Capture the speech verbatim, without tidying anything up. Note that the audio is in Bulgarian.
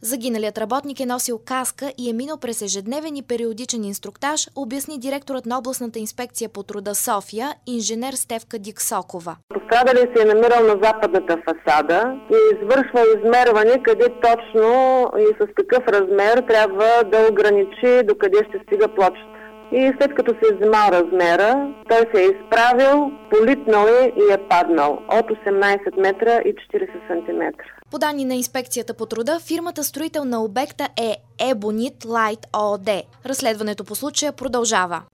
Загиналият работник е носил каска и е минал през ежедневен и периодичен инструктаж, обясни директорът на областната инспекция по труда София, инженер Стефка Диксокова. Пострадалият се е намирал на западната фасада и извършва измерване къде точно и с какъв размер трябва да ограничи докъде ще стига плочата. И след като се е вземал размера, той се е изправил, политнал е и е паднал от осемнайсет метра и четирийсет сантиметра. По данни на инспекцията по труда, фирмата строител на обекта е Ебонит Лайт ООД. Разследването по случая продължава.